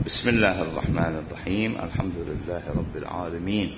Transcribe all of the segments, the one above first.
بسم الله الرحمن الرحيم. الحمد لله رب العالمين.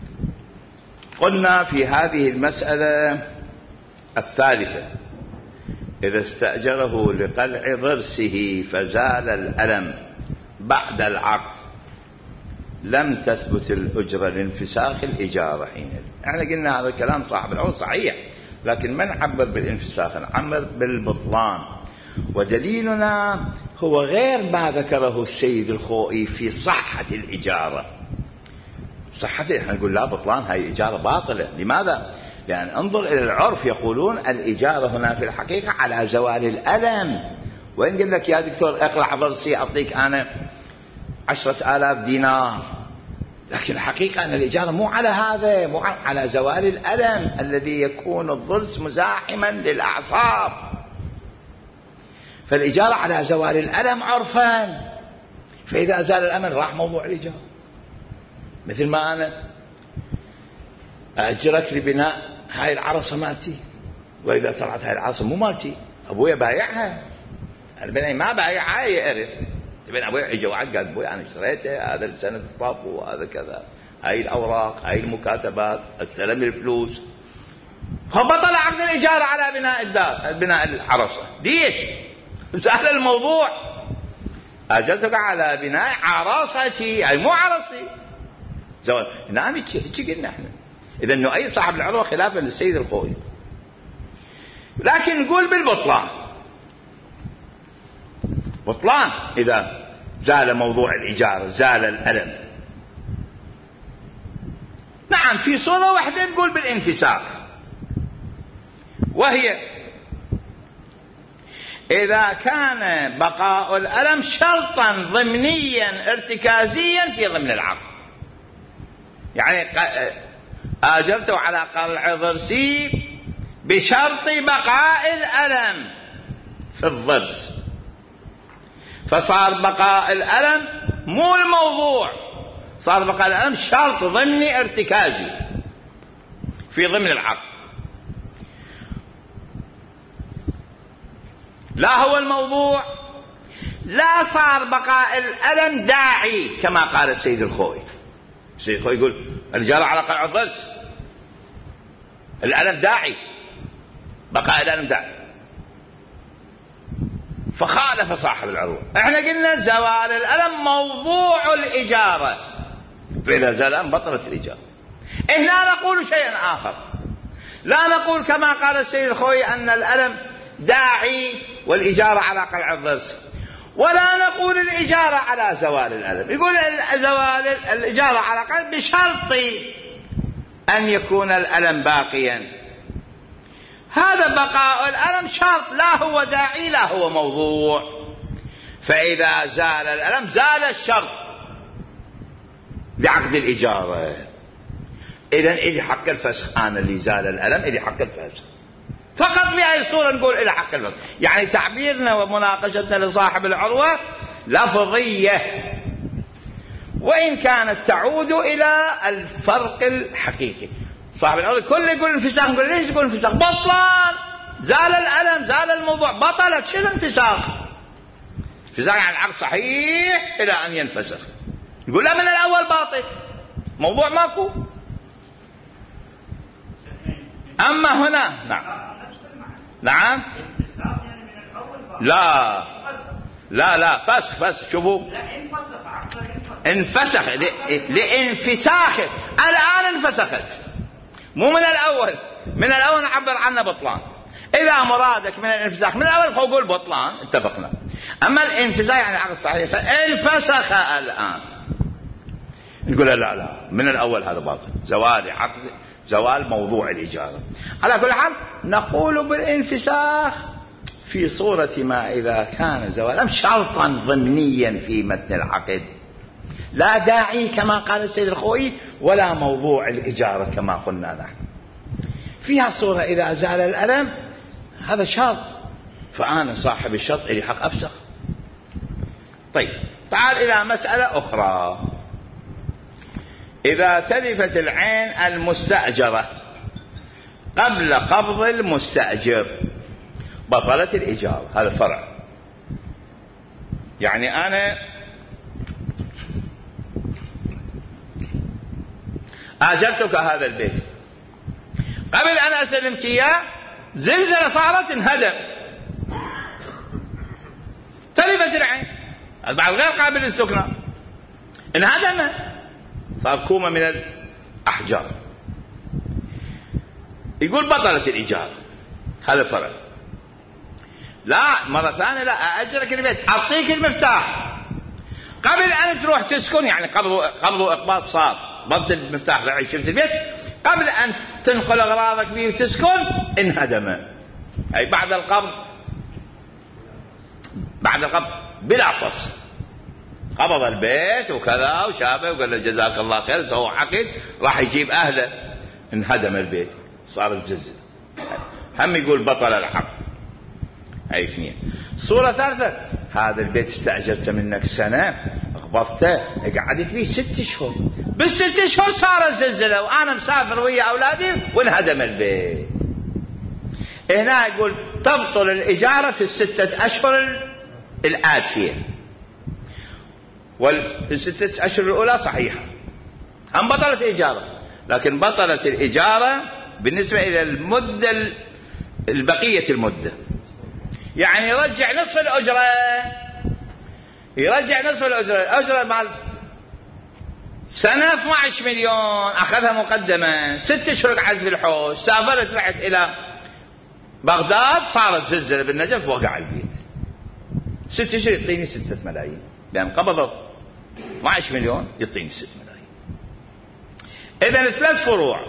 قلنا في هذه المسألة الثالثة: إذا استأجره لقلع ضرسه فزال الألم بعد العقد لم تثبت الأجرة لانفساخ الإجارة حينئذ. احنا قلنا هذا الكلام صاحب العقد صحيح، لكن ما نعبر بالانفساخ، نعبر بالبطلان. ودليلنا هو غير ما ذكره السيد الخوئي في صحة الإجارة. صحته احنا نقول لا، بطلان، هاي إجارة باطلة. لماذا؟ لأن انظر إلى العرف، يقولون الإجارة هنا في الحقيقة على زوال الألم. وإن قل لك يا دكتور اقلع ضرسي أعطيك أنا 10,000 دينار، لكن الحقيقة أن الإجارة مو على هذا، مو على زوال الألم الذي يكون الضرس مزاحما للأعصاب. فالإجارة على زوال الألم عرفا، فإذا زال الأمل راح موضوع الإجارة. مثل ما أنا أجرك لبناء هاي العرصة مالتي، وإذا طلعت هاي العرصة مو مالتي، أبويا بايعها، البناء ما بايعها يعرف. تبين أبويا يجي وعد قال أبويا أنا اشتريته، هذا السنة الطب وهذا كذا، هاي الأوراق، هاي المكاتبات، استلم الفلوس، فبطل عقد الإجارة على بناء الدار، بناء العرصة. ليش؟ سهل الموضوع، أجلتك على بناء عرصتي، أي مو عرصتي. نعم، هيك قلنا احنا. إذا نؤيد صاحب العروة خلافا للسيد الخوئي، لكن نقول بالبطلان. بطلان إذا زال موضوع الإجارة، زال الألم. نعم، في صورة واحدة نقول بالانفساخ، وهي إذا كان بقاء الألم شرطا ضمنيا ارتكازيا في ضمن العقد. يعني آجرته على قلع ضرسي بشرط بقاء الألم في الضرس، فصار بقاء الألم مو الموضوع، صار بقاء الألم شرط ضمني ارتكازي في ضمن العقد، لا هو الموضوع. لا صار بقاء الألم داعي كما قال السيد الخوئي. السيد الخوئي يقول الإجارة على قلع الضرس الألم داعي، بقاء الألم داعي، فخالف صاحب العروة. احنا قلنا زوال الألم موضوع الإجارة، فإذا زال الألم بطلت الإجارة. هنا نقول شيئا آخر، لا نقول كما قال السيد الخوئي أن الألم داعي والإجارة على قلع الضرس، ولا نقول الإجارة على زوال الألم. يقول زوال الإجارة على قلع بشرط أن يكون الألم باقيا. هذا بقاء الألم شرط، لا هو داعي لا هو موضوع. فإذا زال الألم زال الشرط بعقد الإجارة. إذن إلي حق الفسخ، أنا اللي زال الألم إلي حق الفسخ فقط. في هذه الصورة نقول إلى حق الفسخ. يعني تعبيرنا ومناقشتنا لصاحب العروة لفظية، وإن كانت تعود إلى الفرق الحقيقي. صاحب العروة كل يقول انفساخ، نقول ليش تقول انفساخ؟ بطلان، زال الألم، زال الموضوع، بطلت. شنو انفساخ؟ انفساخ يعني العقد صحيح إلى أن ينفسخ. يقول لا، من الأول باطل، موضوع ماكو. أما هنا نعم لا فسخ. شوفوا، انفسخ لانفساخ. الآن انفسخت، مو من الأول. من الأول نعبر عنه بطلان. إذا مرادك من الانفساخ من الأول فقول بطلان، اتفقنا. أما الانفساخ يعني العقد صحيح، انفسخ الآن، نقول لا من الأول هذا باطل، زوال عقد، زوال موضوع الإجارة. على كل حال نقول بالانفساخ في صورة ما إذا كان زوالا شرطا ضمنيا في متن العقد، لا داعي كما قال السيد الخوئي، ولا موضوع الإجارة كما قلنا نحن. فيها صورة إذا زال الألم هذا شرط، فأنا صاحب الشرط إلي حق أفسخ. طيب، تعال إلى مسألة أخرى. إذا تلفت العين المستأجرة قبل قبض المستأجر بطلت الإجارة. هذا فرع. يعني أنا آجرتك هذا البيت، قبل أن أسلمك إياه زلزلة صارت انهدم، تلفت العين، بعد غير قابل للسكنى، انهدم، صار كومة من الأحجار. يقول بطلت الإيجار، هذا فرق. لا مرة ثانية لا أأجرك البيت، أعطيك المفتاح قبل أن تروح تسكن، يعني قبض وإقباض صار، ضبط المفتاح لعيش في البيت، قبل أن تنقل أغراضك به وتسكن انهدم. أي بعد القبض بلا فصل، قبض البيت وكذا وشابه وقال له جزاك الله خير، سوى عقد راح يجيب أهله، انهدم البيت، صار الزلزال. هم يقول بطل العقد. أي اثنين. صورة ثالثة، هذا البيت استأجرته منك سنة، قبضته، قعدت فيه 6 أشهر، بال6 أشهر صار الزلزلة وأنا مسافر ويا أولادي وانهدم البيت. هنا يقول تبطل الإجارة في ال6 أشهر الآتية، وال6 أشهر الأولى صحيحة، هم بطلت الإجارة، لكن بطلت الإجارة بالنسبة إلى المدة البقية المدة، يعني يرجع نصف الأجرة، الأجرة مال سنة 12 مليون أخذها مقدمة، 6 أشهر قعدت بالحوش، سافرت رحت إلى بغداد، صارت زلزلة بالنجف وقع البيت، 6 أشهر يعطيني 6 ملايين، لأن قبضت 12 مليون يعطيني 6 ملايين. إذن 3 فروع: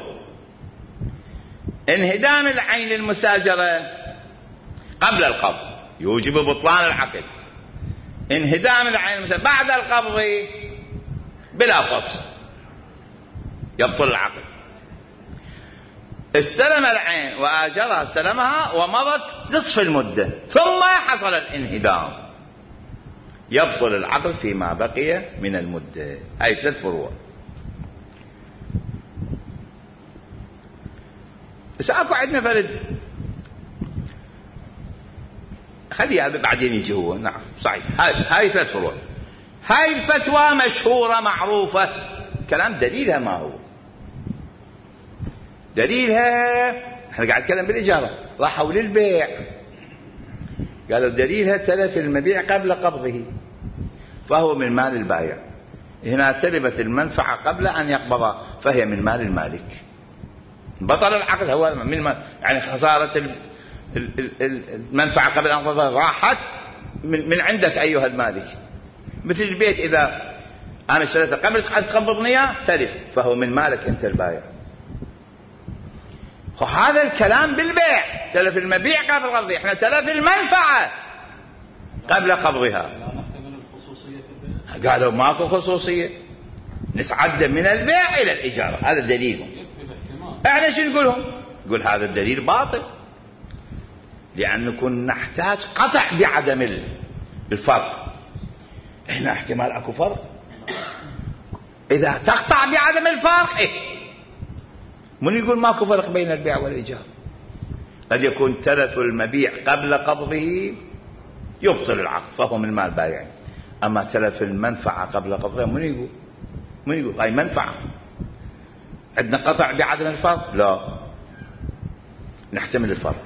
انهدام العين المستأجرة قبل القبض يوجب بطلان العقد، انهدام العين المستأجرة بعد القبض بلا فصل يبطل العقد. استلم العين وآجرها، استلمها ومضت نصف المدة ثم حصل الانهدام، يبطل العقد فيما بقي من المدة. أي 3 فروع. سأكو عندنا فرد، خليها بعدين يجي هو. نعم صحيح، هاي 3 فروع. هاي الفتوى مشهورة معروفة، كلام دليلها ما هو؟ دليلها احنا قاعد نتكلم بالإجارة، راحوا للبيع قالوا دليلها تلف المبيع قبل قبضه فهو من مال البائع. هنا تلفت المنفعة قبل أن يقبضها فهي من مال المالك، بطل العقد هو من مال، يعني خسارة المنفعة قبل أن يقبضها راحت من عندك أيها المالك. مثل البيت إذا أنا اشتريته قبل أن تقبضني تلف فهو من مالك أنت البائع. وهذا الكلام بالبيع، تلف المبيع قبل قبضه، احنا تلف المنفعة قبل قبضها. قالوا ماكو خصوصية، نتعدى من البيع إلى الإجارة، هذا دليلهم. احنا شو نقولهم؟ نقول هذا الدليل باطل، لأن كنا نحتاج قطع بعدم الفرق. هنا احتمال اكو فرق، إذا تقطع بعدم الفرق من يقول ماكو فرق بين البيع والإيجار؟ قد يكون تلف المبيع قبل قبضه يبطل العقد فهو من مال بائع، أما تلف المنفعة قبل قبضها من يقول هاي منفعة، عندنا قطع بعدم الفرق؟ لا، نحتمل الفرق.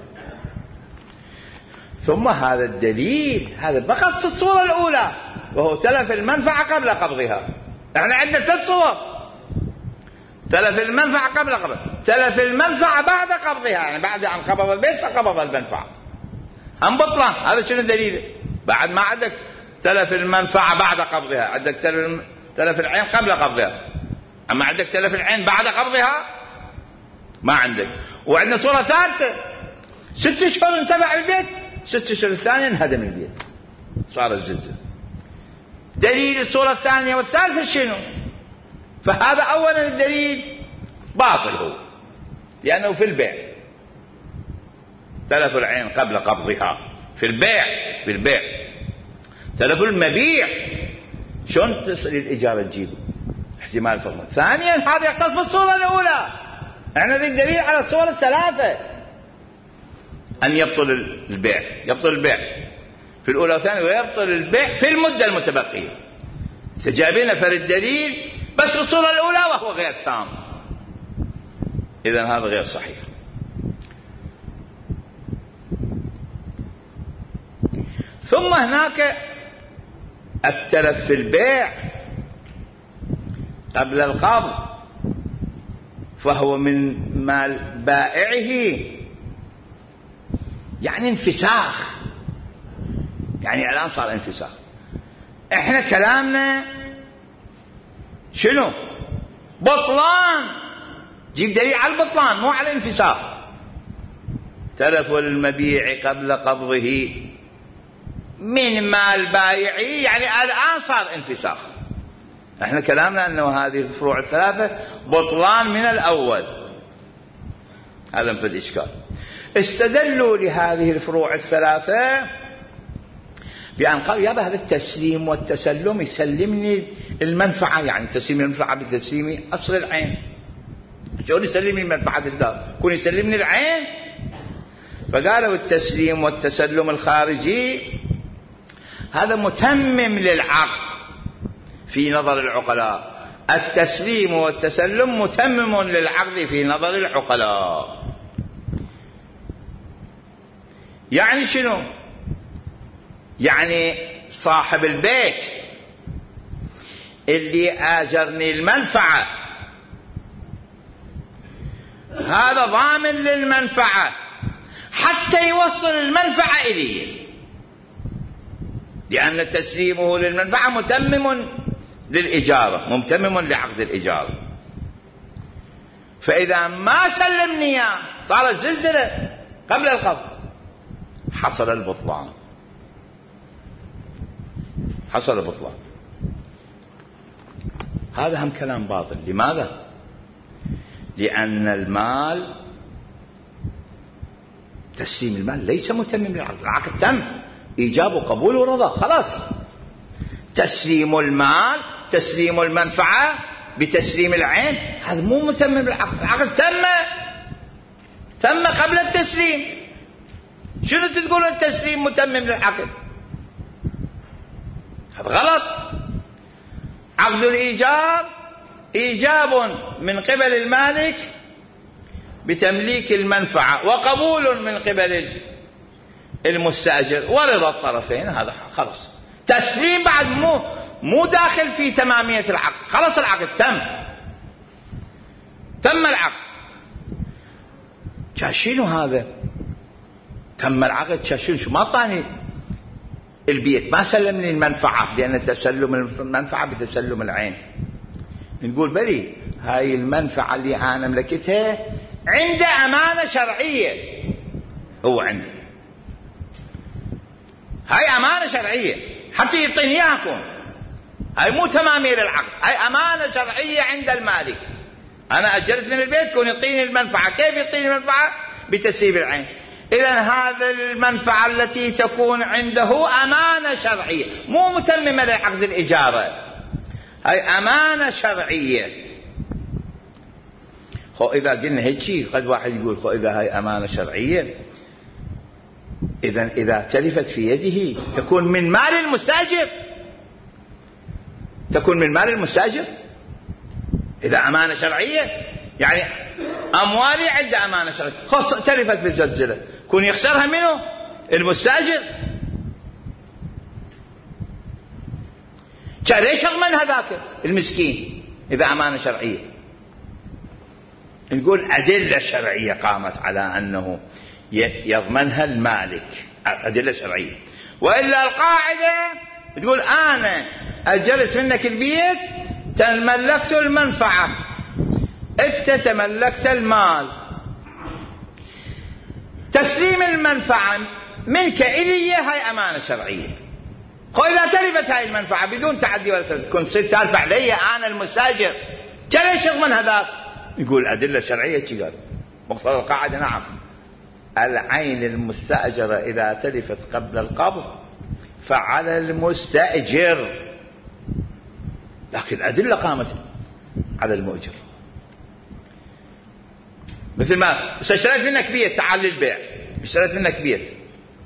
ثم هذا الدليل هذا فقط في الصورة الأولى وهو تلف المنفعة قبل قبضها. احنا عندنا 3 صور: تلف المنفعة قبل قبضها، تلف المنفعة بعد قبضها، يعني بعد أن قبض البيت فقبض المنفعة، هم بطلان. هذا شنو الدليل؟ بعد ما عندك تلف المنفعة بعد قبضها، عندك تلف العين قبل قبضها، أما عندك تلف العين بعد قبضها ما عندك. وعندنا صورة ثالثة: 6 أشهر انتفع البيت، 6 أشهر الثانية انهدم البيت صار الزلزال. دليل الصورة الثانية والثالثة شنو؟ فهذا أولا الدليل باطل هو، لأنه في البيع تلف العين قبل قبضها، في البيع تلف المبيع شلون تصل الإجارة تجيبه؟ احتمال فرق. ثانيا هذا يختص بالصورة الأولى، احنا نريد دليل على الصور الثلاثة أن يبطل البيع في الأولى والثانية، ويبطل البيع في المدة المتبقية. سجابنا فرد دليل بس في الصورة الأولى وهو غير تام، إذن هذا غير صحيح. ثم هناك التلف في البيع قبل القبض، فهو من مال بائعه، يعني انفساخ، يعني الآن صار انفساخ. احنا كلامنا شنو؟ بطلان، جيب دليل على البطلان مو على الانفساخ. تلف المبيع قبل قبضه من مال بايعه، يعني الآن صار انفساخ. احنا كلامنا انه هذه الفروع الثلاثة بطلان من الأول، هذا في الإشكال. استدلوا لهذه الفروع الثلاثة بأن قالوا يابا هذا التسليم والتسلم يسلمني المنفعة، يعني تسليم المنفعة بتسليم أصل العين. شلون يسلمني منفعة الدار؟ يكون يسلمني العين. فقالوا التسليم والتسلم الخارجي هذا متمم للعقد في نظر العقلاء. التسليم والتسلم متمم للعقد في نظر العقلاء. يعني شنو؟ يعني صاحب البيت اللي آجرني المنفعة هذا ضامن للمنفعة حتى يوصل المنفعة إليه، لأن تسليمه للمنفعة متمم للإجارة، متمم لعقد الإجارة. فإذا ما سلمني صارت زلزلة قبل القبض، حصل البطلان، حصل البطلان. هذا هم كلام باطل. لماذا؟ لأن المال، تسليم المال ليس متمم للعقد. العقد تم، إيجاب وقبول ورضا، خلاص. تسليم المال، تسليم المنفعة بتسليم العين، هذا مو متمم للعقد. العقد تم قبل التسليم. شنو تقول التسليم متمم للعقد؟ هذا غلط. عقد الإيجار إيجاب من قبل المالك بتمليك المنفعة، وقبول من قبل المستأجر، ورضا الطرفين، هذا خلاص. تسليم بعد مو داخل في تمامية العقد، خلاص العقد تم العقد. شنو هذا؟ تم العقد، شنو ما طاني البيت، ما سلمني المنفعة، لأن تسلم المنفعة بتسلم العين. نقول بلي هاي المنفعة اللي أنا ملكتها عنده أمانة شرعية، هو عنده هاي أمانة شرعية حتى يعطيني إياكم. هاي مو تمامير العقد، هاي أمانة شرعية عند المالك. أنا أجرت من البيت كون يعطيني المنفعة. كيف يعطيني المنفعة؟ بتسييب العين. إذن هذا المنفعة التي تكون عنده أمانة شرعية، مو متممة لعقد الإجارة، هاي أمانة شرعية. إذا قلنا هيك قد واحد يقول إذا هاي أمانة شرعية، إذن إذا تلفت في يده تكون من مال المستأجر، تكون من مال المستأجر. إذا أمانة شرعية يعني أموالي عنده أمانة شرعية، تلفت بالزلزلة، كون يخسرها منه المستأجر. ليش يضمن هذاك المسكين إذا أمانة شرعية؟ نقول أدلة شرعية قامت على أنه يضمنها المالك، أدلة شرعية. وإلا القاعدة تقول أنا أجرت منك البيت، تملكت المنفعة، أنت تملكت المال. تسليم المنفعة منك إلي هاي أمانة شرعية. إذا تلفت هاي المنفعة بدون تعدي ولا تلف، كنت صرت تلف علي أنا المستأجر، ليش يضمن هذاك؟ يقول أدلة شرعية شي قال مقصد القاعدة. نعم، العين المستأجرة إذا تلفت قبل القبض فعلى المستأجر، لكن الأدلة قامت على المؤجر. مثل ما اشتريت منك بيت، تعال للبيع، اشتريت منك بيت،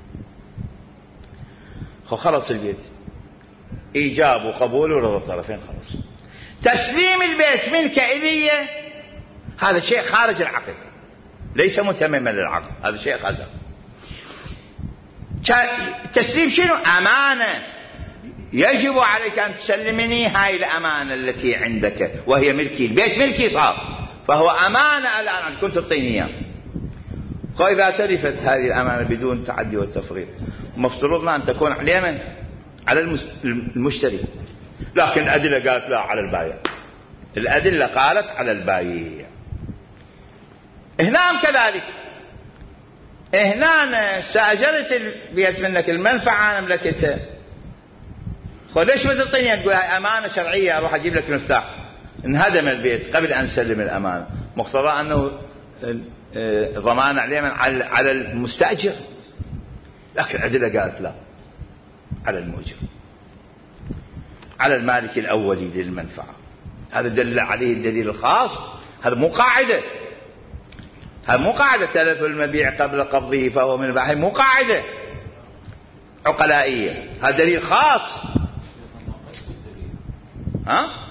خلص البيت، إيجاب وقبول ورضا الطرفين، خلص. تسليم البيت منك إلي هذا شيء خارج العقد، ليس متمما للعقد، هذا شيء خارج العقد. التسليم شنو؟ أمانة، يجب عليك أن تسلمني هاي الأمانة التي عندك وهي ملكي، البيت ملكي صار، فهو أمانة الآن كنت تعطيني إياه. وإذا تلفت هذه الأمانة بدون تعدي والتفريط، مفترضنا أن تكون على على المشتري، لكن الأدلة قالت لا، على البائع. الأدلة قالت على البائع. هنا كذلك، هنا استأجرت البيت منك، المنفعة أنا ملكتها، ليش ما تعطيني؟ تقول هاي أمانة شرعية، أروح أجيب لك المفتاح. انهدم البيت قبل أن سلم الأمانة، مقتضى أنه ضمان على المستأجر، لكن الأدلة قالت لا، على المؤجر، على المالك الأولي للمنفعة. هذا دل عليه الدليل الخاص. هذا مو قاعدة، هذا مو قاعدة تلف المبيع قبل قبضه فهو من البائع، مو قاعدة عقلائية، هذا دليل خاص. ها؟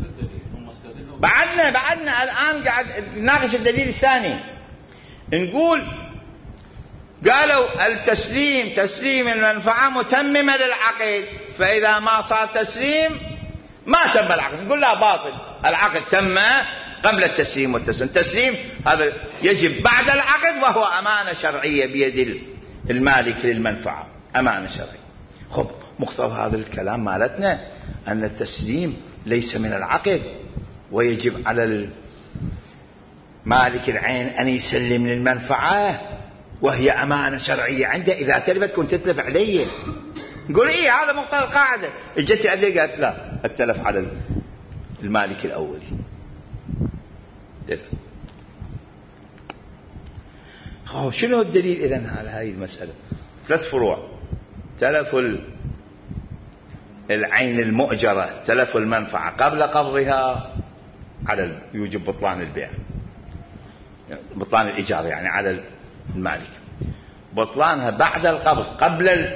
بعدنا الآن قاعد نناقش الدليل الثاني. نقول قالوا التسليم، تسليم المنفعة متممة للعقد، فإذا ما صار تسليم ما تم العقد. نقول لا، باطل، العقد تم قبل التسليم والتسليم. التسليم هذا يجب بعد العقد، وهو أمانة شرعية بيد المالك للمنفعة، أمانة شرعية. خب، مقتضى هذا الكلام مالتنا أن التسليم ليس من العقد، ويجب على مالك العين أن يسلم للمنفعة، وهي أمانة شرعية عنده. إذا تلفت كنت تتلف علي. نقول إيه، هذا مقتضى القاعدة. اجت عليه قالت لا، التلف على المالك الأولي. شنو الدليل إذن على هذه المسألة؟ 3 فروع: تلف العين المؤجرة، تلف المنفعة قبل قبضها، على يوجب بطلان البيع، بطلان الإيجار يعني على المالك. بطلانها بعد القبض، قبل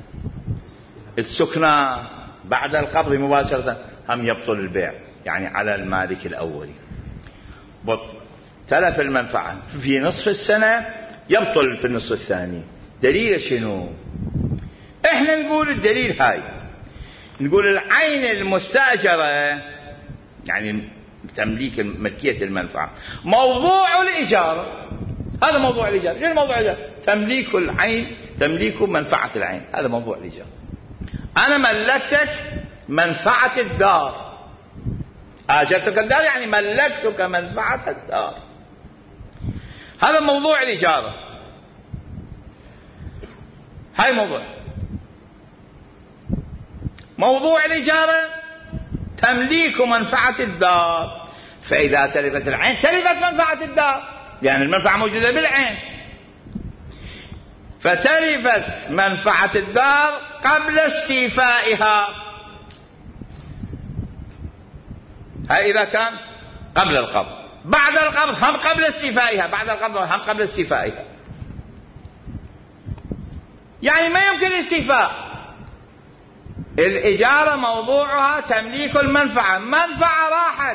السكنة، بعد القبض مباشرة هم يبطل البيع، يعني على المالك الأولي. تلف المنفعة في نصف السنة، يبطل في النصف الثاني. دليل شنو؟ احنا نقول الدليل هاي، نقول العين المستأجرة يعني تمليك ملكية المنفعة موضوع الإيجار. هذا موضوع الإيجار. شنو موضوع الإيجار؟ تمليك العين، تمليك منفعة العين، هذا موضوع الإيجار. أنا ملكتك منفعة الدار، آجرتك الدار يعني ملكتك منفعة الدار، هذا موضوع الإيجار. هاي موضوع الإجارة تمليك منفعة الدار. فإذا تلفت العين تلفت منفعة الدار، لأن المنفعة موجودة بالعين، فتلفت منفعة الدار قبل استيفائها. هاي إذا كان قبل القبض. بعد القبض هم قبل استيفائها، بعد القبض هم قبل استيفائها، يعني ما يمكن الاستيفاء. الإجارة موضوعها تمليك المنفعة، منفعة راحت،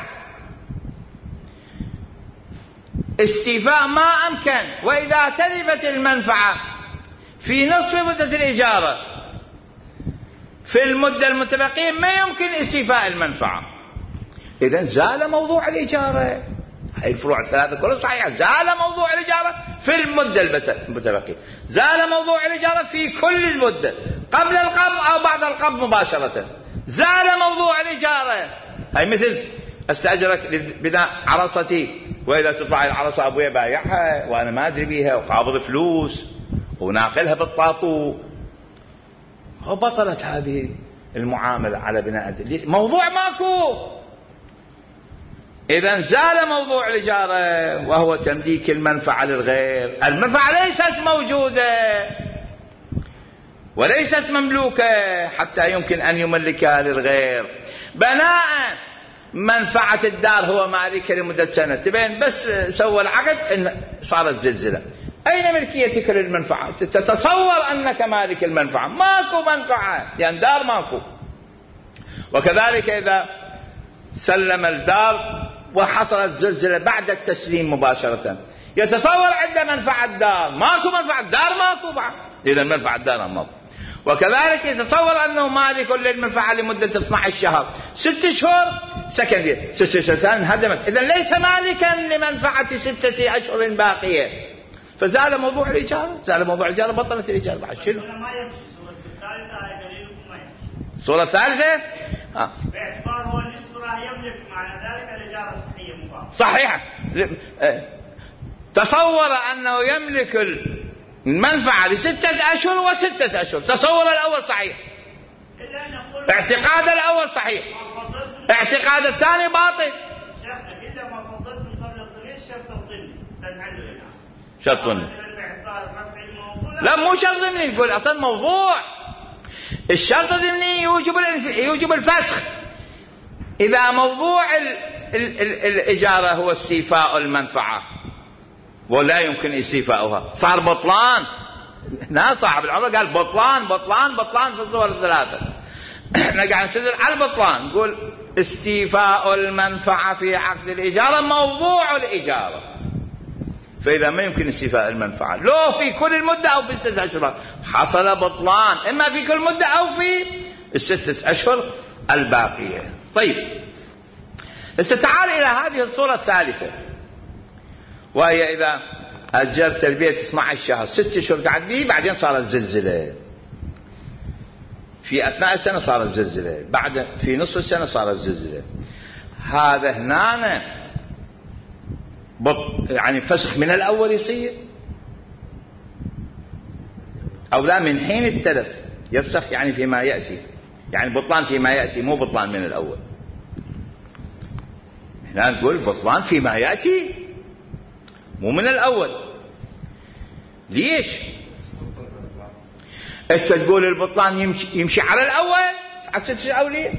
استيفاء ما أمكن. وإذا تلفت المنفعة في نصف مدة الإجارة، في المدة المتبقية ما يمكن استيفاء المنفعة، إذن زال موضوع الإجارة. هاي الفروع الثلاثة كلها صحيحة. زال موضوع الإجارة في المدة المتبقية، زال موضوع الإجارة في كل المدة، قبل القبض أو بعد القبض مباشرة، زال موضوع الإجارة. هاي مثل استأجرك لبناء عرصتي، وإذا تطلع العرصة أبويا بايعها وأنا ما أدري بيها، وقابض فلوس وناقلها بالطابو، وبطلت هذه المعاملة على بناء موضوع ماكو. إذن زال موضوع الإجارة، وهو تمليك المنفعة للغير. المنفعة ليست موجودة وليست مملوكة حتى يمكن أن يملكها للغير. بناء منفعة الدار هو مالكها لمدة سنة، تبين بس سوى العقد إن صارت زلزلة. أين ملكيتك للمنفعة؟ تتصور أنك مالك المنفعة، ماكو منفعة لأن دار ماكو. وكذلك إذا سلم الدار وحصلت زلزلة بعد التسليم مباشرة، يتصور عنده منفعة الدار، ماكو منفعة الدار، ماكو بعد، إذا منفعة الدار ماكو. وكذلك يتصور أنه مالك للمنفعة لمدة 12 شهر، 6 شهور سكن فيها، 6 شهور ثانية انهدمت، إذا ليس مالكا لمنفعة 6 أشهر باقية، فزال موضوع الإيجار، زال موضوع الإيجار، بطلت الإيجار. بعد شنو؟ الصورة الثالثة باعتبار هو الإصرار يملك، معنى ذلك الإجارة صحية مباشرة. صحيحة. تصور أنه يملك المنفعة ل6 أشهر و6 أشهر، تصور الأول صحيح، اعتقاد الأول صحيح، اعتقاد الثاني باطل. إلا ما فضلت قبل الطريق شرط ضمني تنعلم. شرط ضمني؟ لا مو شرط ضمني، يقول أصلا موضوع الشرط الضمني يوجب الفسخ. إذا موضوع الإجارة هو استيفاء المنفعة ولا يمكن استيفاؤها، صار بطلان. هنا صاحب العمر قال بطلان بطلان بطلان في الصور الثلاثة. احنا قاعد نستدل على البطلان، نقول استيفاء المنفعة في عقد الإجارة موضوع الإجارة، فإذا ما يمكن استيفاء المنفعة لو في كل المدة أو في 6 أشهر حصل بطلان، إما في كل مدة أو في 6 أشهر الباقية. طيب تعال إلى هذه الصورة الثالثة، وهي إذا أجرت البيت 12 شهر، 6 أشهر قعد به، بعدين صارت زلزلة، في أثناء السنة صارت زلزلة، بعد في نصف السنة صارت زلزلة، هذا هنا يعني فسخ من الأول يصير أو لا؟ من حين التلف يفسخ، يعني فيما يأتي، يعني بطلان فيما يأتي، مو بطلان من الأول. هنا نقول بطلان فيما يأتي مو من الأول. ليش؟ أنت تقول البطلان يمشي على الأول على 6 أولية،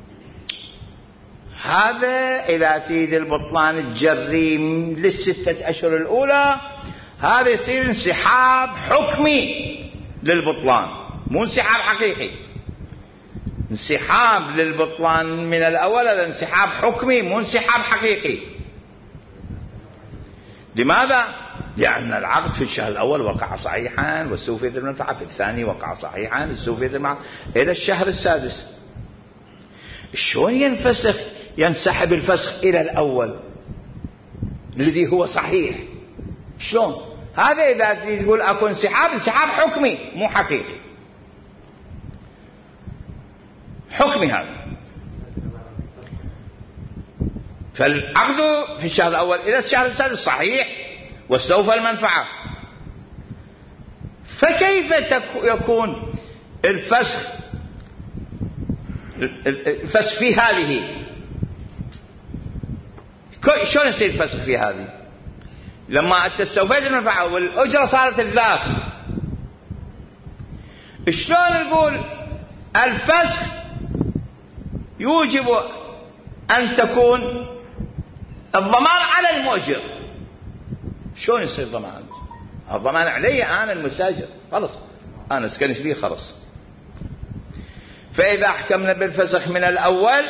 هذا إذا تريد البطلان الجريم لل6 أشهر الأولى، هذا يصير انسحاب حكمي للبطلان، مو انسحاب حقيقي. انسحاب للبطلان من الأول هذا انسحاب حكمي مو انسحاب حقيقي. لماذا؟ لأن العقد في الشهر الأول وقع صحيحا واستوفيت المنفعة، في الثاني وقع صحيحا استوفيت المنفعة، إلى الشهر السادس. شلون ينفسخ؟ ينسحب الفسخ إلى الأول الذي هو صحيح. شلون؟ هذا إذا تريد تقول أكو انسحاب حكمي مو حقيقي، حكمي هذا. فالعقد في الشهر الأول إلى الشهر السادس صحيح واستوفى المنفعة، فكيف يكون الفسخ في هذه؟ شلون يصير الفسخ في هذه؟ لما استوفيت المنفعة والأجرة صارت الذات، شلون نقول الفسخ يوجب أن تكون الضمان على المؤجر؟ شلون يصير ضمان؟ الضمان علي أنا المستأجر، خلص أنا سكنت بيه خلص. فإذا حكمنا بالفسخ من الأول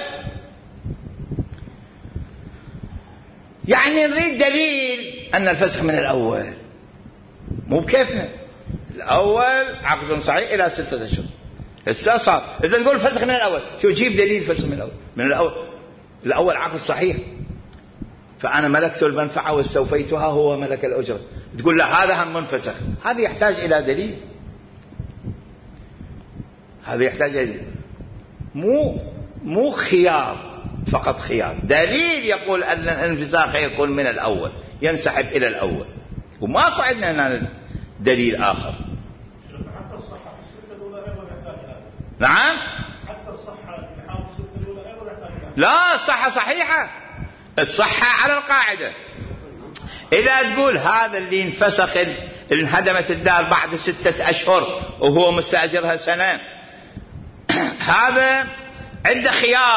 يعني نريد دليل أن الفسخ من الأول، مو بكيفنا. الأول عقد صحيح إلى 6 أشهر، هسه صار إذا تقول فسخ من الأول، شو جيب دليل فسخ من الأول؟ من الأول عقد صحيح، فأنا ملكت المنفعة واستوفيتها، هو ملك الأجرة، تقول لا هذا هم منفسخ، هذا يحتاج إلى دليل، هذا يحتاج إلى مو خيار فقط، خيار دليل يقول أن الانفساخ يكون من الأول، ينسحب إلى الأول، وماكو عندنا هنا دليل آخر. حتى الصحة في 6 الأولى أيضا يحتاج إلى هذا. نعم، حتى الصحة في حال 6 الأولى أيضا يحتاج إلى هذا. لا، الصحة صحيحة، الصحة على القاعدة. إذا تقول هذا اللي انفسخ، انهدمت الدار بعد 6 أشهر وهو مستأجرها سنة، هذا عنده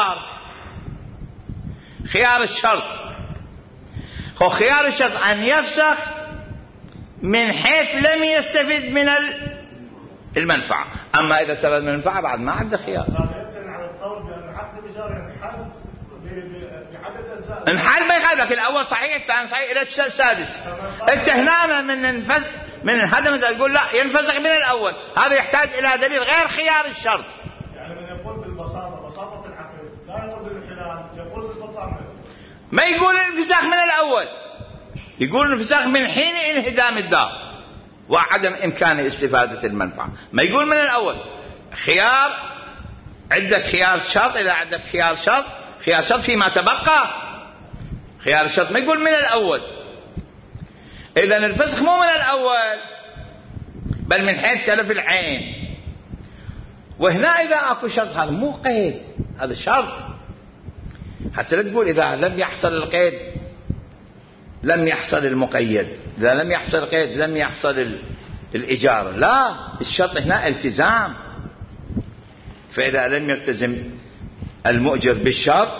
خيار الشرط، هو خيار الشرط أن يفسخ من حيث لم يستفد من المنفعة، أما إذا استفد من المنفعة بعد ما عنده خيار. انحل ما يخالفك، الأول صحيح الثاني صحيح إلى السادس. أنت هنا من الهدم تقول لا ينفسخ من الأول، هذا يحتاج إلى دليل غير خيار الشرط. يعني من يقول بالبساطة بساطة العقل لا يقول بالانحلال، يقول بالفصامة. ما يقول الانفساخ من الأول، يقول الانفساخ من حين انهدام الدار وعدم إمكان استفادة المنفعة. ما يقول من الأول خيار، عندك خيار شرط، إذا عندك خيار شرط فيما تبقى خيار الشرط، ما يقول من الأول. إذن الفسخ مو من الأول بل من حيث تلف العين. وهنا إذا أكو شرط هذا مو قيد، هذا شرط، حتى لا تقول إذا لم يحصل القيد لم يحصل المقيد، إذا لم يحصل القيد لم يحصل الإجارة. لا، الشرط هنا التزام. فإذا لم يلتزم المؤجر بالشرط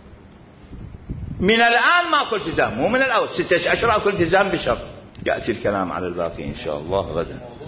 من الآن ما أكل التزام، مو من الأول 6 أشهر أكل التزام بالشرط. يأتي الكلام على الباقي إن شاء الله غدا.